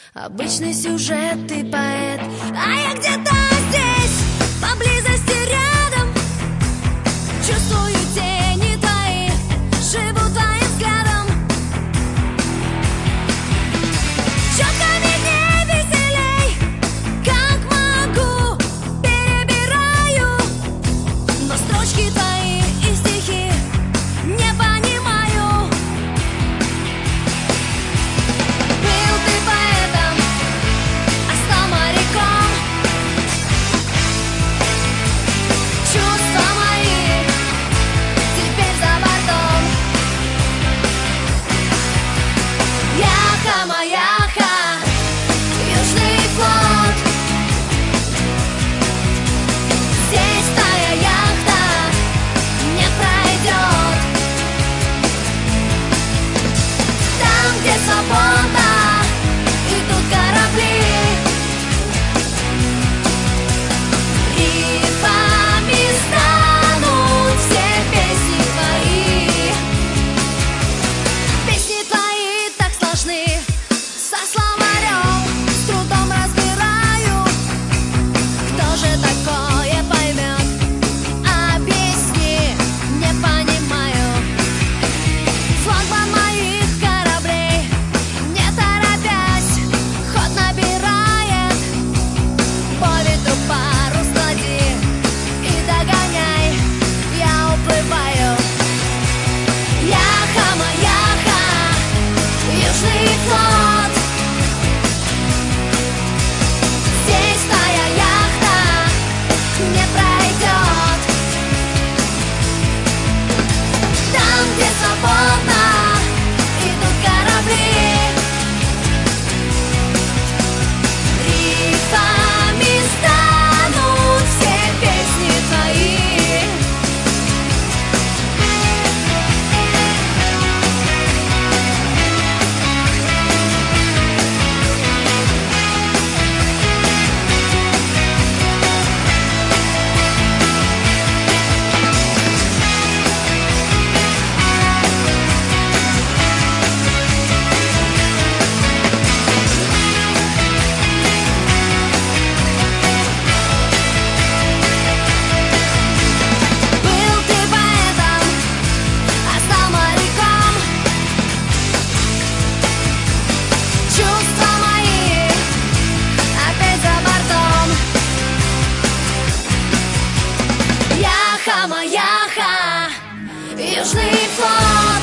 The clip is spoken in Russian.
Обычный сюжет, ты поэт, а я где-то здесь, поблизости рядом. Чувствую тени твои, живу твоим взглядом. Четко видней, веселей, как могу, перебираю, но строчки твои и стихи не понимаю. Был ты поэтом, а стал моряком. Чувства мои теперь за бортом. Яха-маяха, южный флот. Здесь твоя яхта не пройдет. Там, где свобода, идут корабли. Рифами станут все песни твои. Песни твои так сложны, со словарем с трудом разбираю. Кто же такое поймет? Объясни, не понимаю. Флагман моих кораблей, не торопясь, ход набирает. По ветру парус клади и догоняй, я уплываю. Яха-маяха, южный флот. Здесь твоя яхта не пройдет. Там, где свободно, идут корабли. Рифами станут все песни твои. Был ты поэтом, а стал моряком. Чувства мои опять за бортом. Яха-маяха, южный флот.